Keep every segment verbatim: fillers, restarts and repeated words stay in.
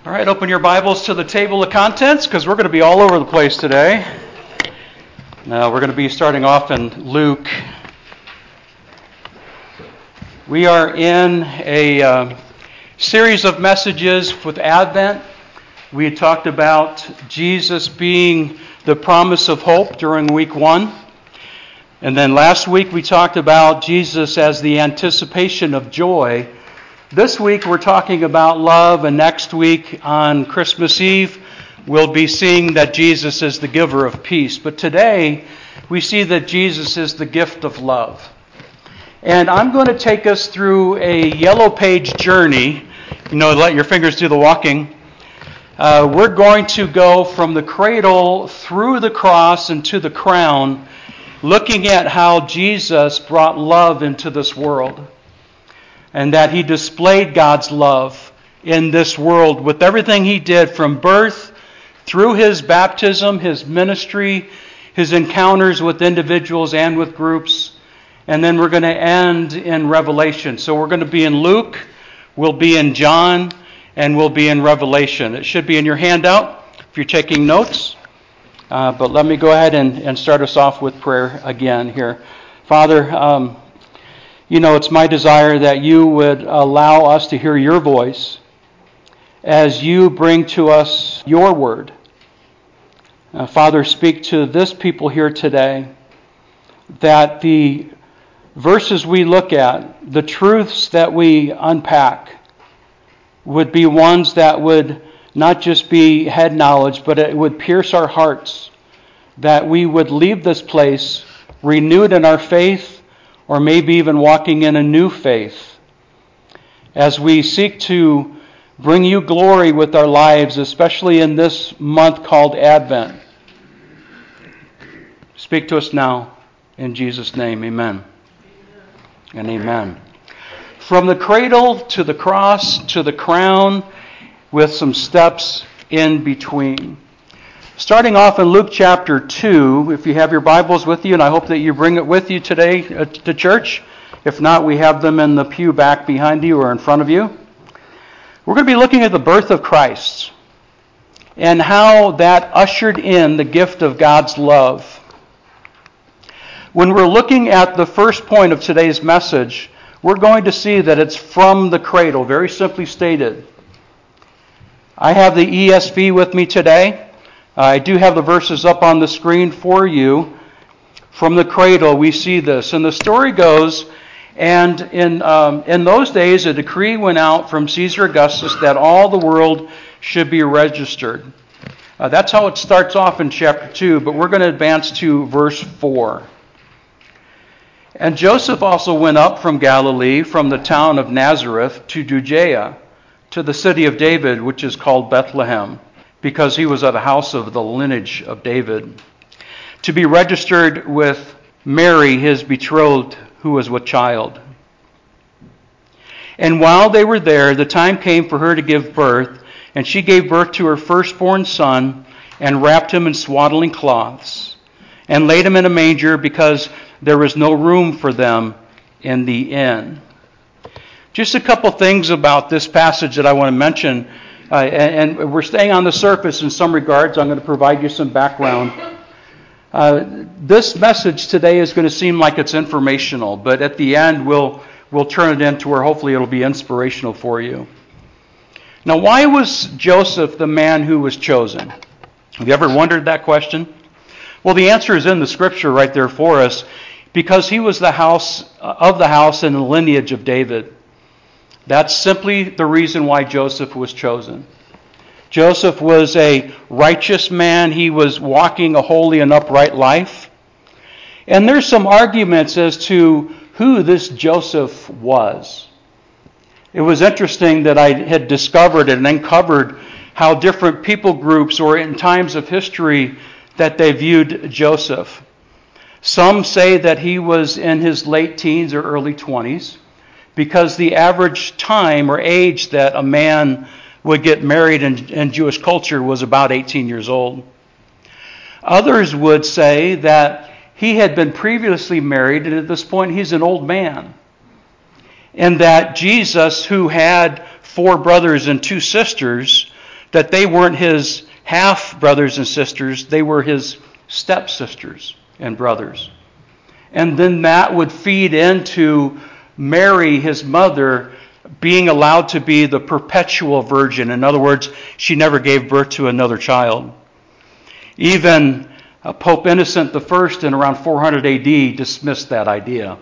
All right, open your Bibles to the table of contents because we're going to be all over the place today. Now, we're going to be starting off in Luke. We are in a uh, series of messages with Advent. We had talked about Jesus being the promise of hope during week one. And then last week we talked about Jesus as the anticipation of joy. This week we're talking about love, and next week on Christmas Eve we'll be seeing that Jesus is the giver of peace. But today we see that Jesus is the gift of love. And I'm going to take us through a yellow page journey. You know, let your fingers do the walking. Uh, we're going to go from the cradle through the cross and to the crown, looking at how Jesus brought love into this world. And that he displayed God's love in this world with everything he did from birth, through his baptism, his ministry, his encounters with individuals and with groups. And then we're going to end in Revelation. So we're going to be in Luke, we'll be in John, and we'll be in Revelation. It should be in your handout if you're taking notes. Uh, but let me go ahead and, and start us off with prayer again here. Father, um, you know, it's my desire that you would allow us to hear your voice as you bring to us your word. Uh, Father, speak to this people here today, that the verses we look at, the truths that we unpack, would be ones that would not just be head knowledge, but it would pierce our hearts, that we would leave this place renewed in our faith, or maybe even walking in a new faith, as we seek to bring you glory with our lives, especially in this month called Advent. Speak to us now, in Jesus' name, amen. And amen. From the cradle to the cross to the crown, with some steps in between. Starting off in Luke chapter two, if you have your Bibles with you, and I hope that you bring it with you today to church. If not, we have them in the pew back behind you or in front of you. We're going to be looking at the birth of Christ and how that ushered in the gift of God's love. When we're looking at the first point of today's message, we're going to see that it's from the cradle, very simply stated. I have the E S V with me today. I do have the verses up on the screen for you. From the cradle, we see this. And the story goes, and in um, in those days, a decree went out from Caesar Augustus that all the world should be registered. Uh, that's how it starts off in chapter two, but we're going to advance to verse four. And Joseph also went up from Galilee, from the town of Nazareth, to Judea, to the city of David, which is called Bethlehem, because he was of the house of the lineage of David, to be registered with Mary, his betrothed, who was with child. And while they were there, the time came for her to give birth, and she gave birth to her firstborn son, and wrapped him in swaddling cloths, and laid him in a manger, because there was no room for them in the inn. Just a couple things about this passage that I want to mention. Uh, and, and we're staying on the surface in some regards. I'm going to provide you some background. Uh, this message today is going to seem like it's informational, but at the end we'll we'll turn it into where hopefully it'll be inspirational for you. Now, why was Joseph the man who was chosen? Have you ever wondered that question? Well, the answer is in the scripture right there for us, because he was the house of the house and the lineage of David. That's simply the reason why Joseph was chosen. Joseph was a righteous man. He was walking a holy and upright life. And there's some arguments as to who this Joseph was. It was interesting that I had discovered and uncovered how different people groups, or in times of history, that they viewed Joseph. Some say that he was in his late teens or early twenties. Because the average time or age that a man would get married in, in Jewish culture was about eighteen years old. Others would say that he had been previously married, and at this point he's an old man. And that Jesus, who had four brothers and two sisters, that they weren't his half brothers and sisters, they were his stepsisters and brothers. And then that would feed into Mary, his mother, being allowed to be the perpetual virgin. In other words, she never gave birth to another child. Even uh, Pope Innocent the First in around four hundred A D dismissed that idea.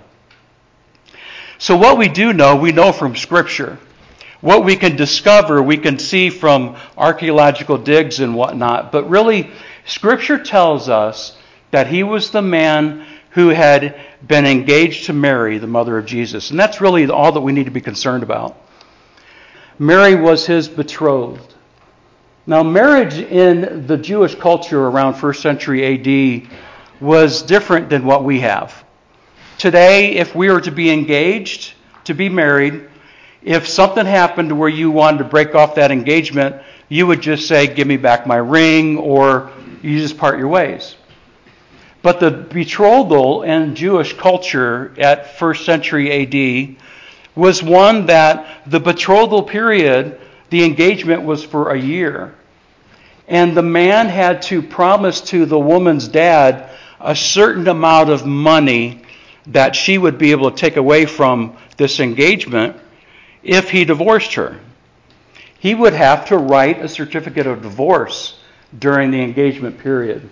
So what we do know, we know from Scripture. What we can discover, we can see from archaeological digs and whatnot. But really, Scripture tells us that he was the man who had been engaged to Mary, the mother of Jesus. And that's really all that we need to be concerned about. Mary was his betrothed. Now, marriage in the Jewish culture around first century A D was different than what we have. Today, if we were to be engaged, to be married, if something happened where you wanted to break off that engagement, you would just say, give me back my ring, or you just part your ways. But the betrothal in Jewish culture at first century A D was one that the betrothal period, the engagement was for a year. And the man had to promise to the woman's dad a certain amount of money that she would be able to take away from this engagement if he divorced her. He would have to write a certificate of divorce during the engagement period.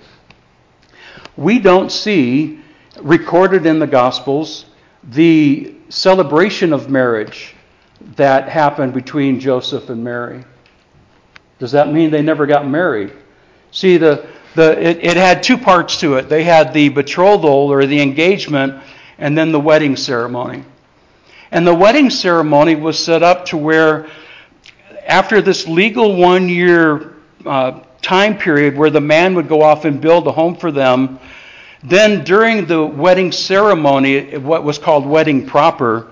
We don't see recorded in the Gospels the celebration of marriage that happened between Joseph and Mary. Does that mean they never got married? See, the the it, it had two parts to it. They had the betrothal or the engagement, and then the wedding ceremony. And the wedding ceremony was set up to where, after this legal one-year uh, time period where the man would go off and build a home for them, then during the wedding ceremony, what was called wedding proper,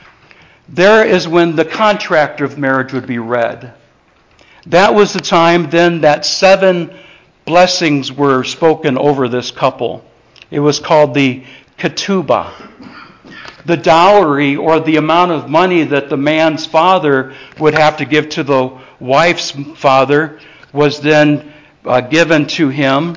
there is when the contract of marriage would be read. That was the time then that seven blessings were spoken over this couple. It was called the ketubah. The dowry, or the amount of money that the man's father would have to give to the wife's father, was then uh, given to him.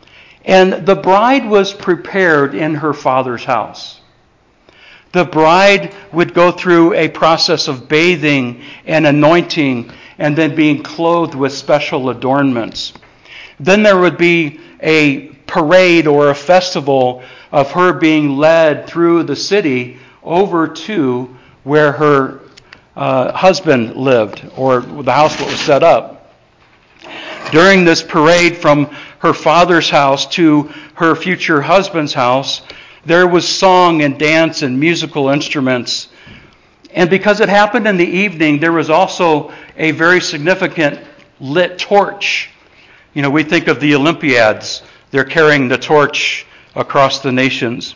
And the bride was prepared in her father's house. The bride would go through a process of bathing and anointing and then being clothed with special adornments. Then there would be a parade or a festival of her being led through the city over to where her uh, husband lived, or the house that was set up. During this parade from her father's house to her future husband's house, there was song and dance and musical instruments. And because it happened in the evening, there was also a very significant lit torch. You know, we think of the Olympiads. They're carrying the torch across the nations.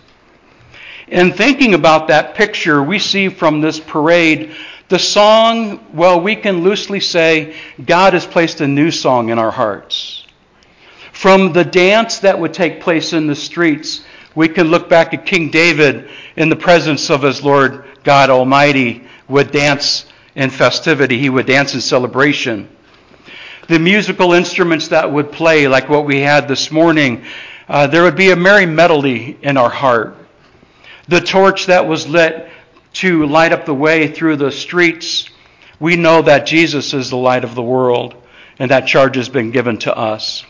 In thinking about that picture, we see from this parade the song, well, we can loosely say God has placed a new song in our hearts. From the dance that would take place in the streets, we can look back at King David in the presence of his Lord God Almighty would dance in festivity. He would dance in celebration. The musical instruments that would play, like what we had this morning, uh, there would be a merry melody in our heart. The torch that was lit to light up the way through the streets, we know that Jesus is the light of the world, and that charge has been given to us.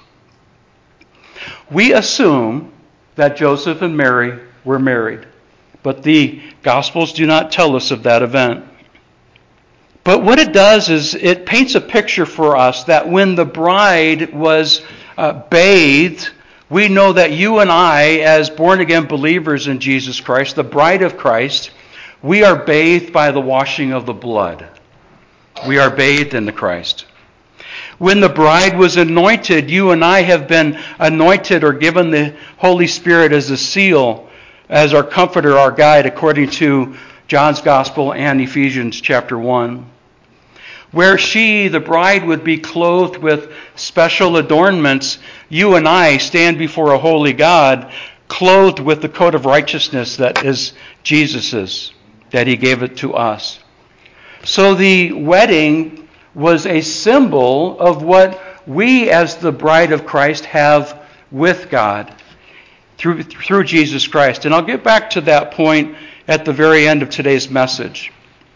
We assume that Joseph and Mary were married, but the Gospels do not tell us of that event. But what it does is it paints a picture for us that when the bride was uh, bathed, we know that you and I, as born-again believers in Jesus Christ, the bride of Christ, we are bathed by the washing of the blood. We are bathed in the Christ. When the bride was anointed, you and I have been anointed or given the Holy Spirit as a seal, as our comforter, our guide, according to John's Gospel and Ephesians chapter one. Where she, the bride, would be clothed with special adornments, you and I stand before a holy God, clothed with the coat of righteousness that is Jesus's, that he gave it to us. So the wedding was a symbol of what we as the bride of Christ have with God through, through Jesus Christ. And I'll get back to that point at the very end of today's message.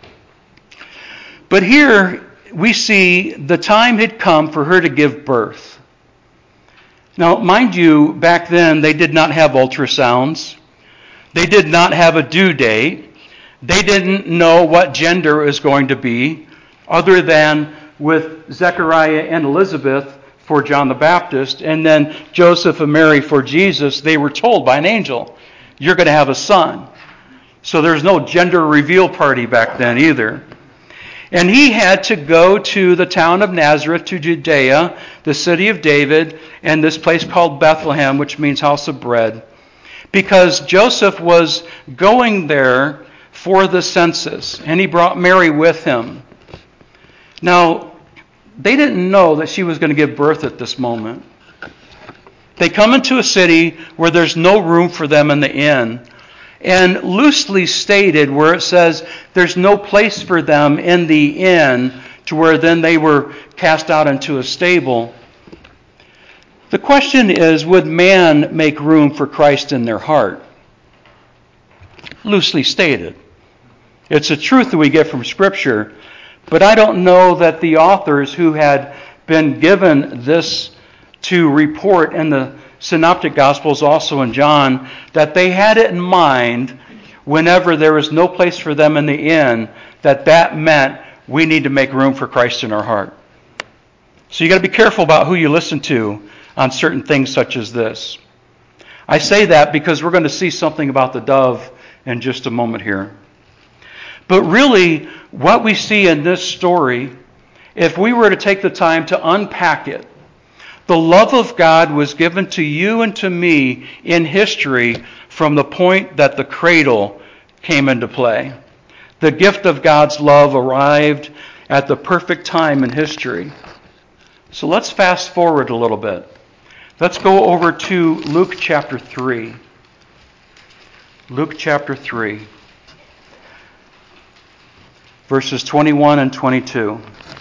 But here we see the time had come for her to give birth. Now, mind you, back then they did not have ultrasounds. They did not have a due date. They didn't know what gender it was going to be, other than with Zechariah and Elizabeth for John the Baptist, and then Joseph and Mary for Jesus. They were told by an angel, you're going to have a son. So there's no gender reveal party back then either. And he had to go to the town of Nazareth, to Judea, the city of David, and this place called Bethlehem, which means house of bread, because Joseph was going there for the census, and he brought Mary with him. Now, they didn't know that she was going to give birth at this moment. They come into a city where there's no room for them in the inn. And loosely stated, where it says there's no place for them in the inn, to where then they were cast out into a stable. The question is, would man make room for Christ in their heart? Loosely stated. It's a truth that we get from Scripture, but I don't know that the authors who had been given this to report in the Synoptic Gospels, also in John, that they had it in mind whenever there was no place for them in the inn, that that meant we need to make room for Christ in our heart. So you got to be careful about who you listen to on certain things such as this. I say that because we're going to see something about the dove in just a moment here. But really, what we see in this story, if we were to take the time to unpack it, the love of God was given to you and to me in history from the point that the cradle came into play. The gift of God's love arrived at the perfect time in history. So let's fast forward a little bit. Let's go over to Luke chapter three. Luke chapter three. Verses twenty-one and twenty-two.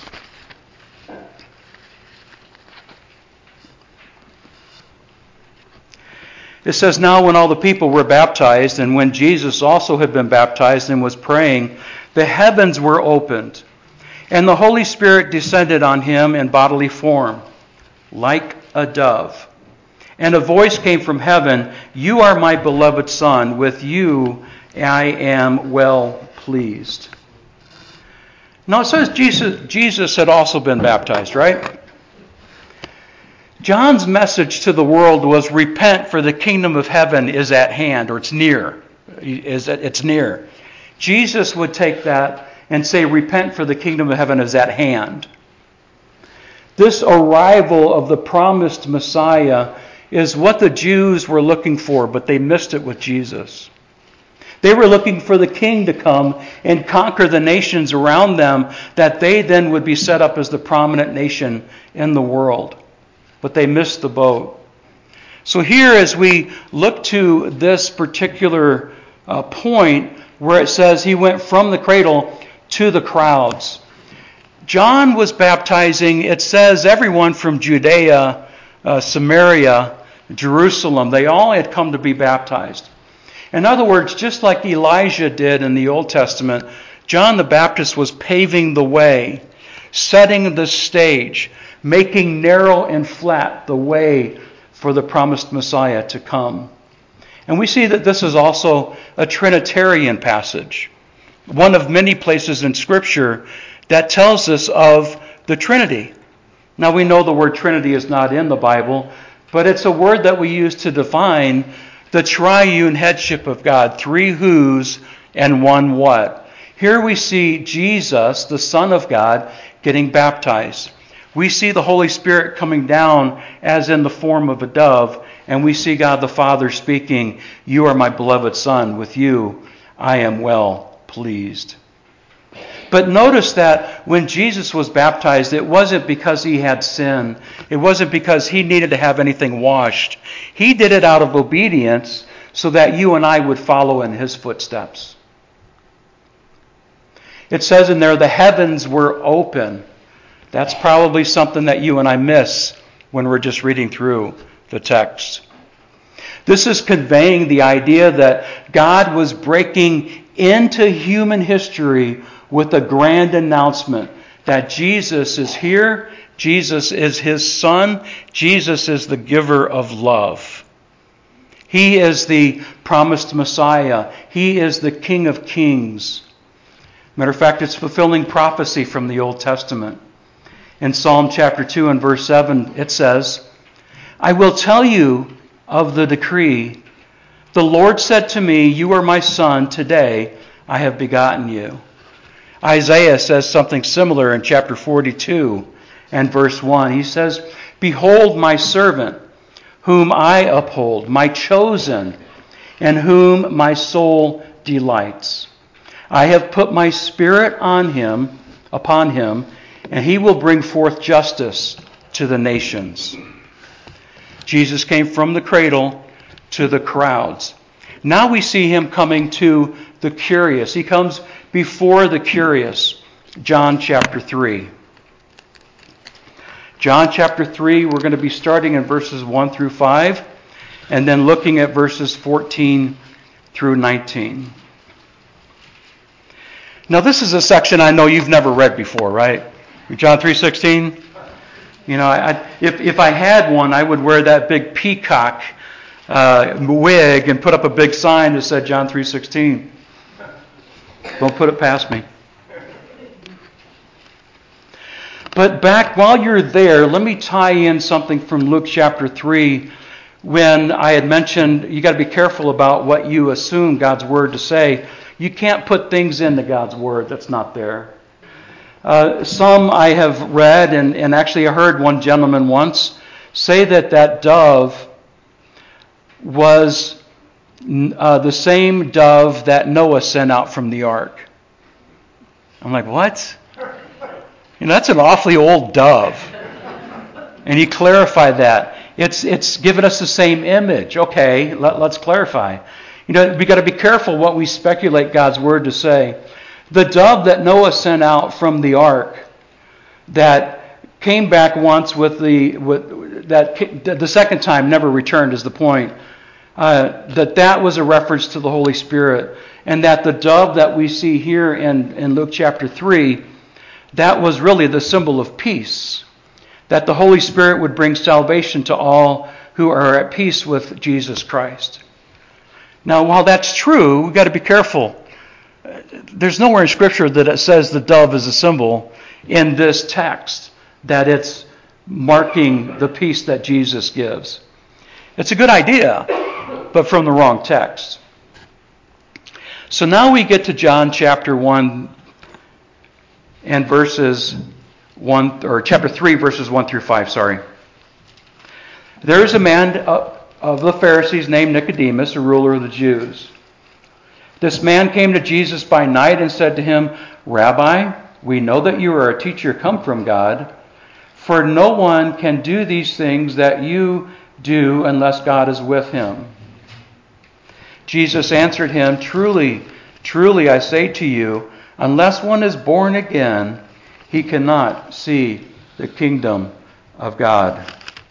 It says, now when all the people were baptized, and when Jesus also had been baptized and was praying, the heavens were opened, and the Holy Spirit descended on him in bodily form, like a dove. And a voice came from heaven, you are my beloved Son, with you I am well pleased. Now it says Jesus, Jesus had also been baptized, right? John's message to the world was, repent, for the kingdom of heaven is at hand, or it's near. It's near. Jesus would take that and say, repent, for the kingdom of heaven is at hand. This arrival of the promised Messiah is what the Jews were looking for, but they missed it with Jesus. They were looking for the king to come and conquer the nations around them, that they then would be set up as the prominent nation in the world. But they missed the boat. So here, as we look to this particular uh, point where it says he went from the cradle to the crowds, John was baptizing, it says, everyone from Judea, uh, Samaria, Jerusalem. They all had come to be baptized. In other words, just like Elijah did in the Old Testament, John the Baptist was paving the way, setting the stage, making narrow and flat the way for the promised Messiah to come. And we see that this is also a Trinitarian passage, one of many places in Scripture that tells us of the Trinity. Now we know the word Trinity is not in the Bible, but it's a word that we use to define the triune headship of God, three whos and one what. Here we see Jesus, the Son of God, getting baptized. We see the Holy Spirit coming down as in the form of a dove, and we see God the Father speaking, you are my beloved Son, with you I am well pleased. But notice that when Jesus was baptized, it wasn't because he had sin. It wasn't because he needed to have anything washed. He did it out of obedience so that you and I would follow in his footsteps. It says in there, the heavens were open. That's probably something that you and I miss when we're just reading through the text. This is conveying the idea that God was breaking into human history with a grand announcement that Jesus is here, Jesus is his Son, Jesus is the giver of love. He is the promised Messiah. He is the King of Kings. Matter of fact, it's fulfilling prophecy from the Old Testament. In Psalm chapter two and verse seven, it says, I will tell you of the decree. The Lord said to me, you are my son, today I have begotten you. Isaiah says something similar in chapter forty-two and verse one. He says, behold my servant, whom I uphold, my chosen, in whom my soul delights. I have put my spirit on him, upon him, and he will bring forth justice to the nations. Jesus came from the cradle to the crowds. Now we see him coming to the curious. He comes before the curious. John chapter three. John chapter three, we're going to be starting in verses one through five, and then looking at verses fourteen through nineteen. Now this is a section I know you've never read before, right? John three sixteen. You know, I, if if I had one, I would wear that big peacock uh, wig and put up a big sign that said John three sixteen. Don't put it past me. But back while you're there, let me tie in something from Luke chapter three, when I had mentioned you got to be careful about what you assume God's word to say. You can't put things into God's word that's not there. Uh, some I have read, and, and actually I heard one gentleman once say that that dove was uh, the same dove that Noah sent out from the ark. I'm like, what? You know, that's an awfully old dove. And he clarified that. It's it's given us the same image. Okay, let, let's clarify. You know, we got to be careful what we speculate God's word to say. The dove that Noah sent out from the ark, that came back once with the with, that the second time never returned is the point. Uh, that that was a reference to the Holy Spirit, and that the dove that we see here in, in Luke chapter three, that was really the symbol of peace. That the Holy Spirit would bring salvation to all who are at peace with Jesus Christ. Now, while that's true, we've got to be careful. There's nowhere in Scripture that it says the dove is a symbol in this text, that it's marking the peace that Jesus gives. It's a good idea, but from the wrong text. So now we get to John chapter one and verses one, or chapter three, verses one through five, sorry. There is a man of the Pharisees named Nicodemus, a ruler of the Jews. This man came to Jesus by night and said to him, Rabbi, we know that you are a teacher come from God, for no one can do these things that you do unless God is with him. Jesus answered him, Truly, truly I say to you, unless one is born again, he cannot see the kingdom of God.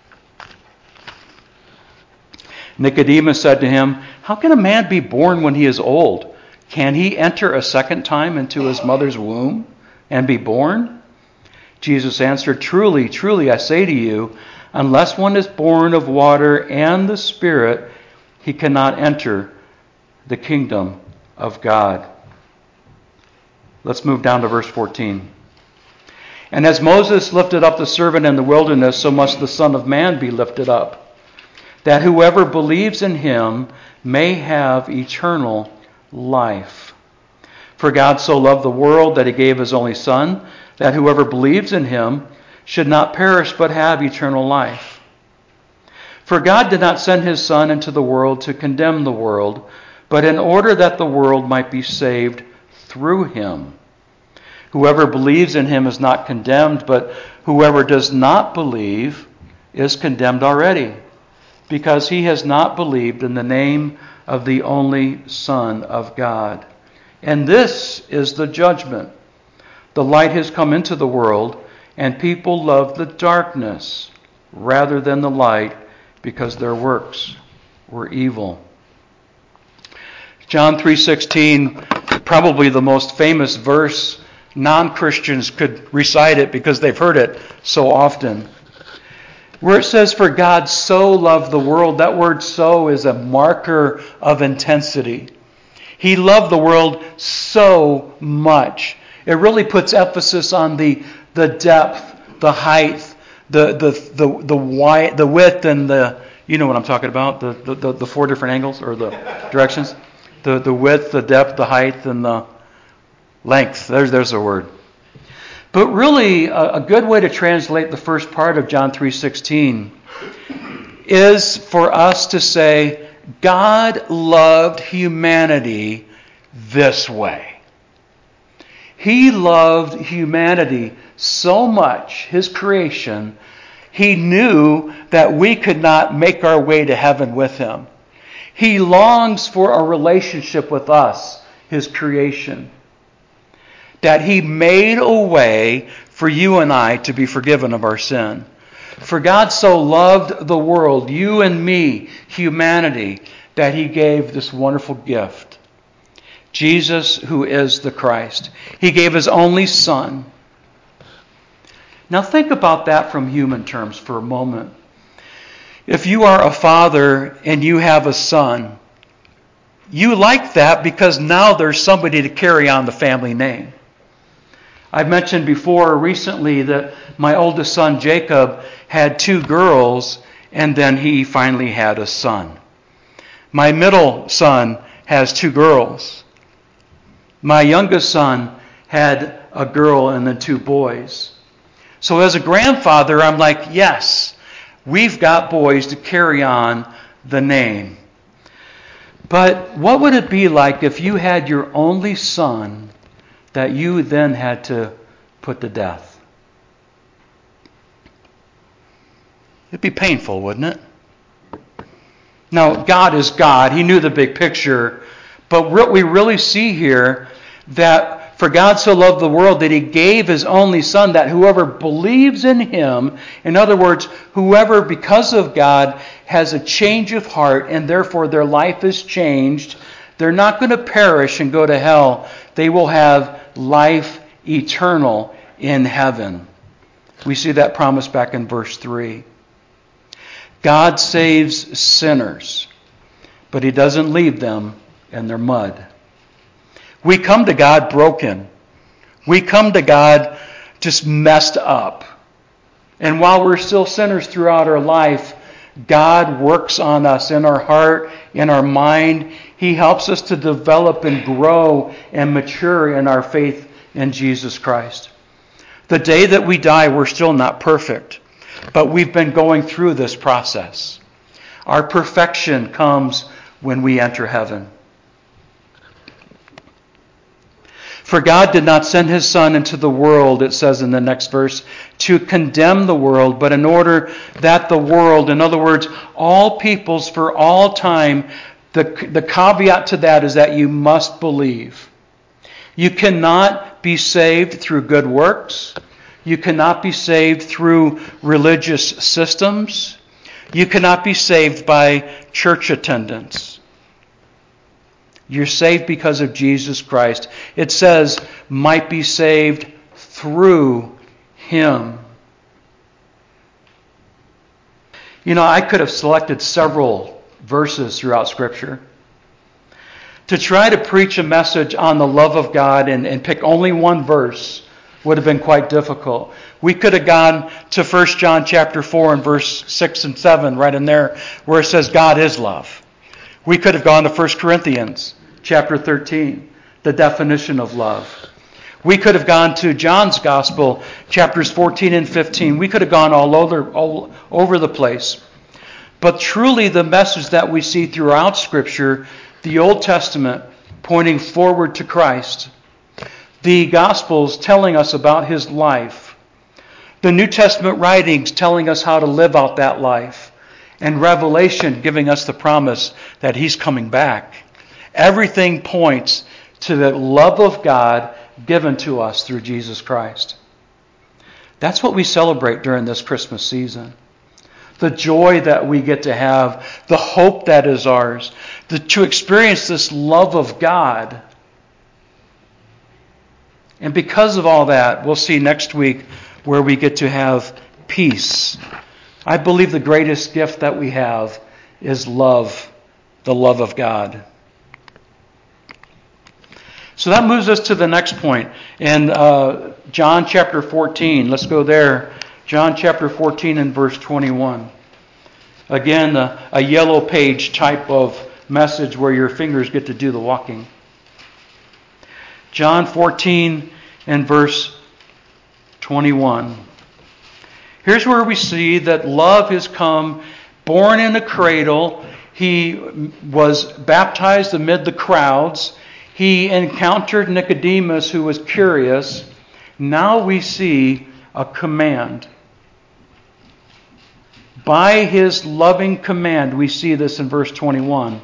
Nicodemus said to him, How can a man be born when he is old? Can he enter a second time into his mother's womb and be born? Jesus answered, Truly, truly, I say to you, unless one is born of water and the Spirit, he cannot enter the kingdom of God. Let's move down to verse fourteen. And as Moses lifted up the servant in the wilderness, so must the Son of Man be lifted up, that whoever believes in him may have eternal life. For God so loved the world that he gave his only Son, that whoever believes in him should not perish but have eternal life. For God did not send his Son into the world to condemn the world, but in order that the world might be saved through him. Whoever believes in him is not condemned, but whoever does not believe is condemned already, because he has not believed in the name of the only Son of God. And this is the judgment. The light has come into the world, and people loved the darkness rather than the light because their works were evil. John three sixteen, probably the most famous verse. Non-Christians could recite it because they've heard it so often. Where it says, "For God so loved the world," that word "so" is a marker of intensity. He loved the world so much. It really puts emphasis on the, the depth, the height, the the the the wide, the width, and the, you know what I'm talking about, the the, the, the four different angles or the directions. The the width, the depth, the height, and the length. There's there's a word. But really, a, a good way to translate the first part of John three sixteen is for us to say, God loved humanity this way. He loved humanity so much, His creation, He knew that we could not make our way to heaven with Him. He longs for a relationship with us, His creation. That He made a way for you and I to be forgiven of our sin. For God so loved the world, you and me, humanity, that He gave this wonderful gift. Jesus, who is the Christ. He gave His only Son. Now think about that from human terms for a moment. If you are a father and you have a son, you like that because now there's somebody to carry on the family name. I've mentioned before recently that my oldest son, Jacob, had two girls, and then he finally had a son. My middle son has two girls. My youngest son had a girl and then two boys. So as a grandfather, I'm like, yes, we've got boys to carry on the name. But what would it be like if you had your only son that you then had to put to death? It'd be painful, wouldn't it? Now, God is God. He knew the big picture. But what we really see here, that for God so loved the world that He gave His only Son, that whoever believes in Him, in other words, whoever because of God has a change of heart and therefore their life is changed, they're not going to perish and go to hell. They will have life eternal in heaven. We see that promise back in verse three. God saves sinners, but He doesn't leave them in their mud. We come to God broken. We come to God just messed up. And while we're still sinners throughout our life, God works on us in our heart, in our mind. He helps us to develop and grow and mature in our faith in Jesus Christ. The day that we die, we're still not perfect, but we've been going through this process. Our perfection comes when we enter heaven. For God did not send His Son into the world, it says in the next verse, to condemn the world, but in order that the world, in other words, all peoples for all time, the, the caveat to that is that you must believe. You cannot be saved through good works. You cannot be saved through religious systems. You cannot be saved by church attendance. You're saved because of Jesus Christ. It says, might be saved through Him. You know, I could have selected several verses throughout Scripture. To try to preach a message on the love of God and, and pick only one verse would have been quite difficult. We could have gone to First John chapter four and verse six and seven, right in there, where it says God is love. We could have gone to First Corinthians chapter thirteen, the definition of love. We could have gone to John's Gospel, chapters fourteen and fifteen. We could have gone all over, all over the place. But truly the message that we see throughout Scripture, the Old Testament pointing forward to Christ, the Gospels telling us about His life, the New Testament writings telling us how to live out that life, and Revelation giving us the promise that He's coming back. Everything points to the love of God given to us through Jesus Christ. That's what we celebrate during this Christmas season. The joy that we get to have, the hope that is ours, the, to experience this love of God. And because of all that, we'll see next week where we get to have peace. I believe the greatest gift that we have is love, the love of God. So that moves us to the next point in uh, John chapter fourteen. Let's go there. John chapter fourteen and verse twenty-one. Again, a, a yellow page type of message where your fingers get to do the walking. John fourteen and verse twenty-one. Here's where we see that love has come, born in a cradle. He was baptized amid the crowds. He encountered Nicodemus, who was curious. Now we see a command. By his loving command, we see this in verse twenty-one.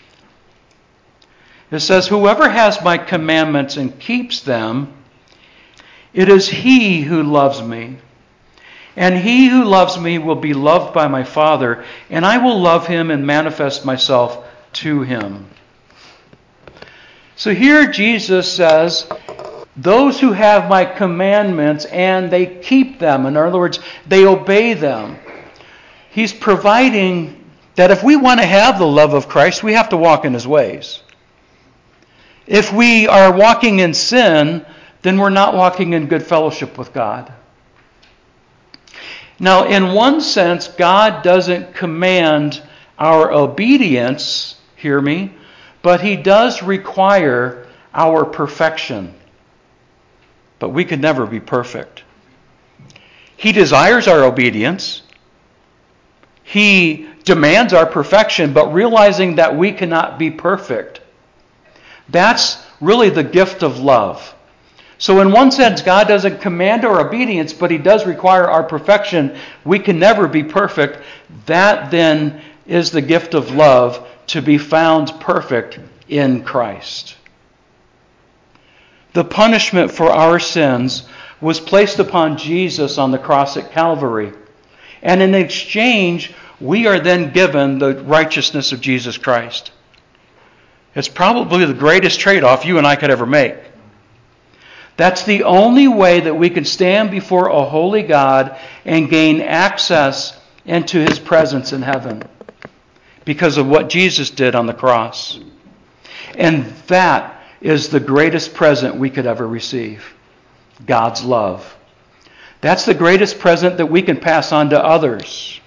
It says, "Whoever has my commandments and keeps them, it is he who loves me. And he who loves me will be loved by my Father, and I will love him and manifest myself to him." So here Jesus says, those who have my commandments and they keep them, in other words, they obey them. He's providing that if we want to have the love of Christ, we have to walk in his ways. If we are walking in sin, then we're not walking in good fellowship with God. Now, in one sense, God doesn't command our obedience, hear me, but he does require our perfection. But we could never be perfect. He desires our obedience. He demands our perfection, but realizing that we cannot be perfect. That's really the gift of love. So in one sense, God doesn't command our obedience, but he does require our perfection. We can never be perfect. That then is the gift of love, to be found perfect in Christ. The punishment for our sins was placed upon Jesus on the cross at Calvary. And in exchange, we are then given the righteousness of Jesus Christ. It's probably the greatest trade-off you and I could ever make. That's the only way that we can stand before a holy God and gain access into his presence in heaven, because of what Jesus did on the cross. And that is the greatest present we could ever receive. God's love. That's the greatest present that we can pass on to others.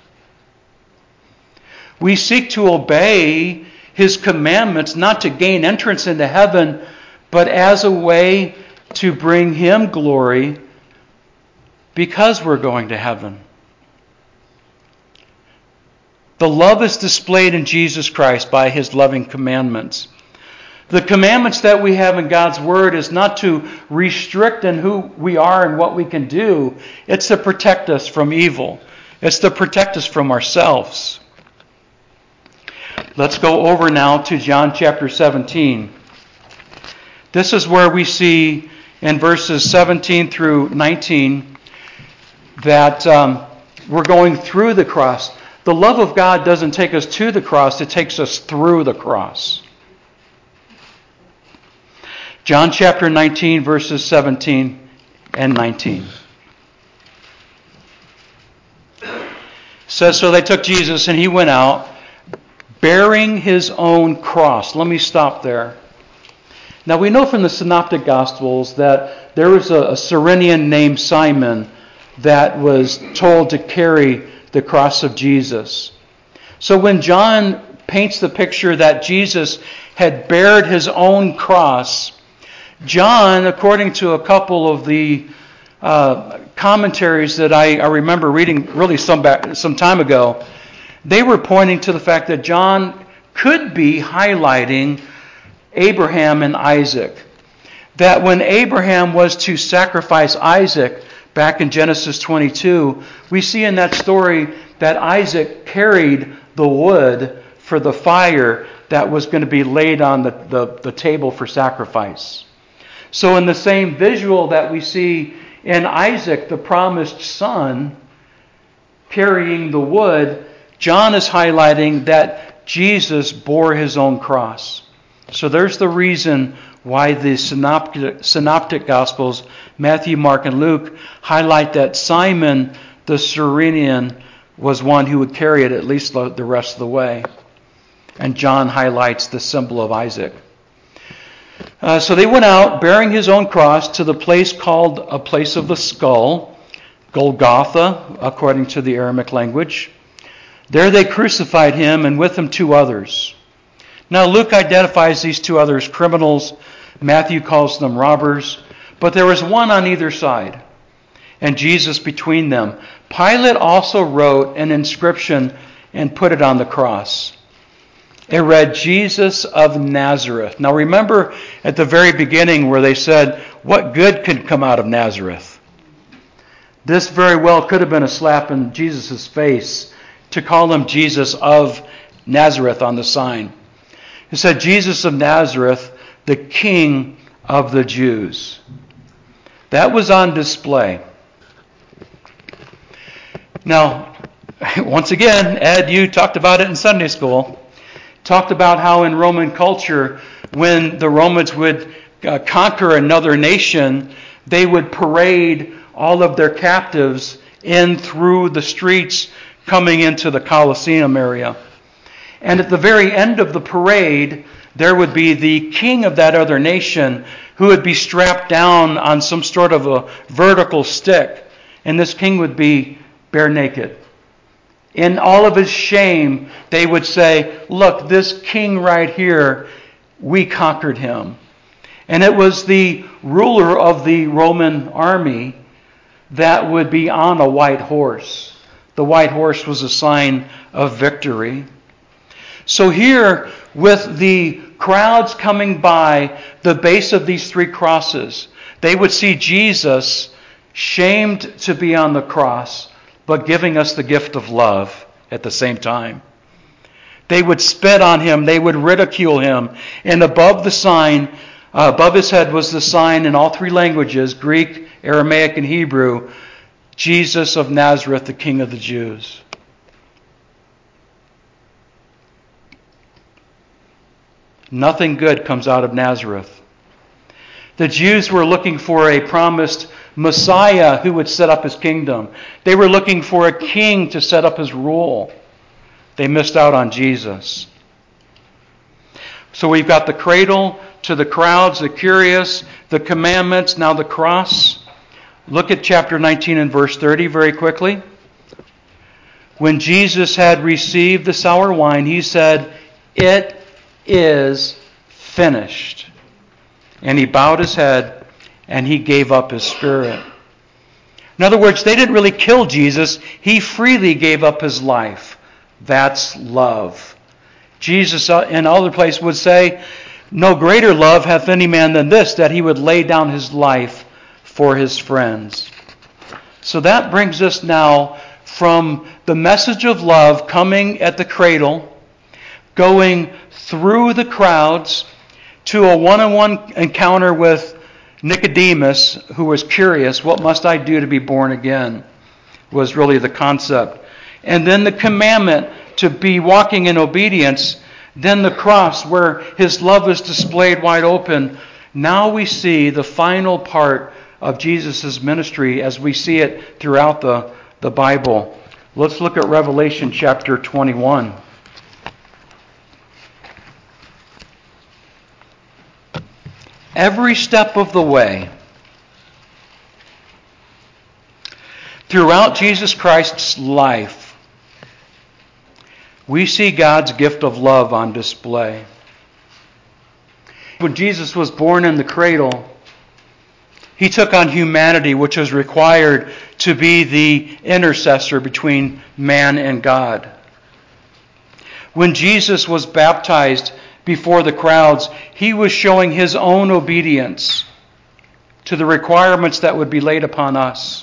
We seek to obey his commandments not to gain entrance into heaven, but as a way to bring him glory, because we're going to heaven. The love is displayed in Jesus Christ by his loving commandments. The commandments that we have in God's Word is not to restrict in who we are and what we can do. It's to protect us from evil. It's to protect us from ourselves. Let's go over now to John chapter seventeen. This is where we see in verses seventeen through nineteen that um, we're going through the cross. The love of God doesn't take us to the cross, it takes us through the cross. John chapter nineteen, verses seventeen and nineteen. It says, "So they took Jesus and he went out, bearing his own cross." Let me stop there. Now we know from the Synoptic Gospels that there was a, a Cyrenian named Simon that was told to carry the cross of Jesus. So when John paints the picture that Jesus had bared his own cross, John, according to a couple of the uh, commentaries that I, I remember reading really some back, some time ago, they were pointing to the fact that John could be highlighting Abraham and Isaac. That when Abraham was to sacrifice Isaac back in Genesis twenty-two, we see in that story that Isaac carried the wood for the fire that was going to be laid on the, the, the table for sacrifice. So in the same visual that we see and Isaac, the promised son, carrying the wood, John is highlighting that Jesus bore his own cross. So there's the reason why the synoptic, synoptic Gospels, Matthew, Mark, and Luke, highlight that Simon the Cyrenian was one who would carry it at least the rest of the way. And John highlights the symbol of Isaac. Uh, so they went out bearing his own cross to the place called a place of the skull, Golgotha, according to the Aramaic language. There they crucified him, and with him two others. Now Luke identifies these two others criminals. Matthew calls them robbers. But there was one on either side, and Jesus between them. Pilate also wrote an inscription and put it on the cross. It read, Jesus of Nazareth. Now remember at the very beginning where they said, what good could come out of Nazareth? This very well could have been a slap in Jesus' face to call him Jesus of Nazareth on the sign. It said, Jesus of Nazareth, the King of the Jews. That was on display. Now, once again, Ed, you talked about it in Sunday school. Talked about how in Roman culture, when the Romans would uh, conquer another nation, they would parade all of their captives in through the streets coming into the Colosseum area. And at the very end of the parade, there would be the king of that other nation who would be strapped down on some sort of a vertical stick. And this king would be bare naked. In all of his shame, they would say, look, this king right here, we conquered him. And it was the ruler of the Roman army that would be on a white horse. The white horse was a sign of victory. So here, with the crowds coming by the base of these three crosses, they would see Jesus shamed to be on the cross, but giving us the gift of love at the same time. They would spit on him. They would ridicule him. And above the sign, uh, above his head was the sign in all three languages, Greek, Aramaic, and Hebrew, Jesus of Nazareth, the King of the Jews. Nothing good comes out of Nazareth. The Jews were looking for a promised Messiah who would set up his kingdom. They were looking for a king to set up his rule. They missed out on Jesus. So we've got the cradle to the crowds, the curious, the commandments, now the cross. Look at chapter nineteen and verse thirty very quickly. When Jesus had received the sour wine, he said, "It is finished." And he bowed his head and he gave up his spirit. In other words, they didn't really kill Jesus. He freely gave up his life. That's love. Jesus in other places would say, no greater love hath any man than this, that he would lay down his life for his friends. So that brings us now from the message of love coming at the cradle, going through the crowds to a one-on-one encounter with Nicodemus, who was curious, what must I do to be born again? Was really the concept. And then the commandment to be walking in obedience. Then the cross where his love is displayed wide open. Now we see the final part of Jesus' ministry as we see it throughout the, the Bible. Let's look at Revelation chapter twenty-one. Every step of the way, throughout Jesus Christ's life, we see God's gift of love on display. When Jesus was born in the cradle, he took on humanity, which was required to be the intercessor between man and God. When Jesus was baptized before the crowds, he was showing his own obedience to the requirements that would be laid upon us.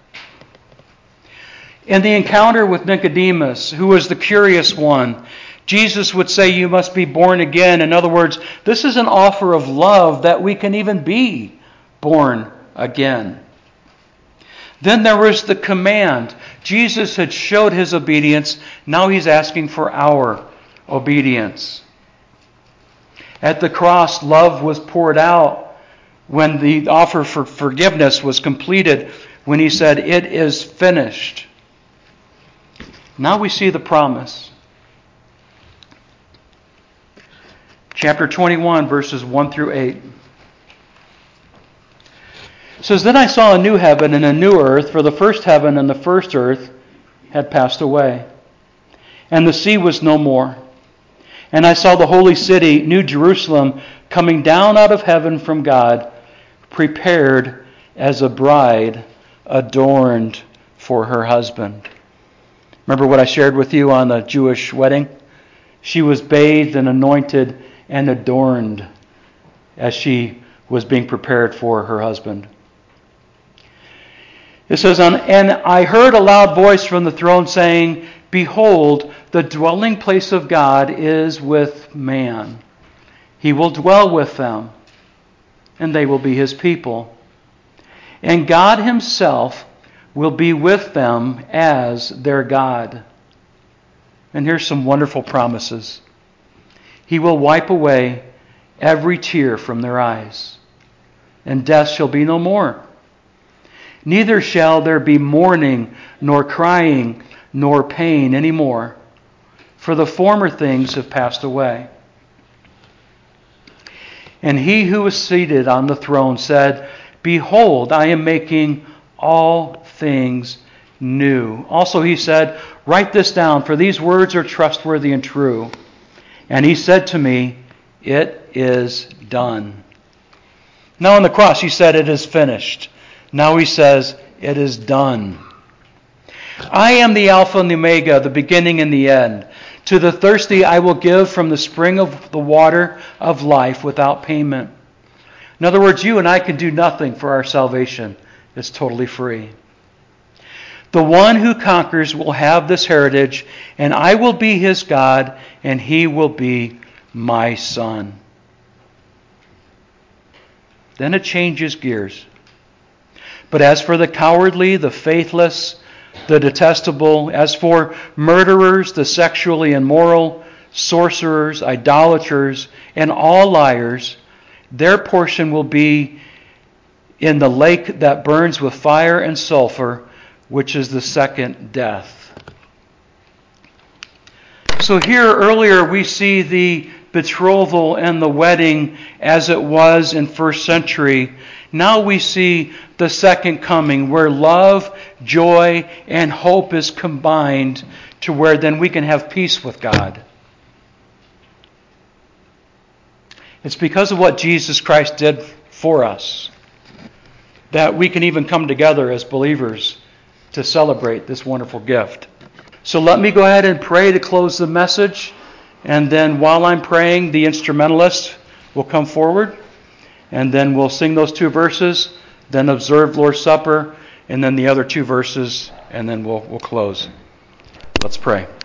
In the encounter with Nicodemus, who was the curious one, Jesus would say, you must be born again. In other words, this is an offer of love that we can even be born again. Then there was the command. Jesus had showed his obedience. Now he's asking for our obedience. At the cross, love was poured out when the offer for forgiveness was completed, when he said, "It is finished." Now we see the promise. Chapter twenty-one, verses one through eight. It says, "Then I saw a new heaven and a new earth, for the first heaven and the first earth had passed away, and the sea was no more. And I saw the holy city, New Jerusalem, coming down out of heaven from God, prepared as a bride adorned for her husband." Remember what I shared with you on the Jewish wedding? She was bathed and anointed and adorned as she was being prepared for her husband. It says, "And I heard a loud voice from the throne saying, 'Behold, the dwelling place of God is with man. He will dwell with them, and they will be his people. And God himself will be with them as their God.'" And here's some wonderful promises. "He will wipe away every tear from their eyes, and death shall be no more. Neither shall there be mourning, nor crying, nor pain any more, for the former things have passed away." And he who was seated on the throne said, "Behold, I am making all things new." Also he said, "Write this down, for these words are trustworthy and true." And he said to me, "It is done." Now on the cross he said, "It is finished." Now he says, "It is done. I am the Alpha and the Omega, the beginning and the end. To the thirsty I will give from the spring of the water of life without payment." In other words, you and I can do nothing for our salvation. It's totally free. "The one who conquers will have this heritage, and I will be his God, and he will be my son." Then it changes gears. "But as for the cowardly, the faithless, the detestable, as for murderers, the sexually immoral, sorcerers, idolaters, and all liars, their portion will be in the lake that burns with fire and sulfur, which is the second death." So here earlier we see the betrothal and the wedding as it was in first century. Now we see the second coming, where love, joy, and hope is combined to where then we can have peace with God. It's because of what Jesus Christ did for us that we can even come together as believers to celebrate this wonderful gift. So let me go ahead and pray to close the message. And then while I'm praying, the instrumentalist will come forward. And then we'll sing those two verses, then observe Lord's Supper, and then the other two verses, and then we'll, we'll close. Let's pray.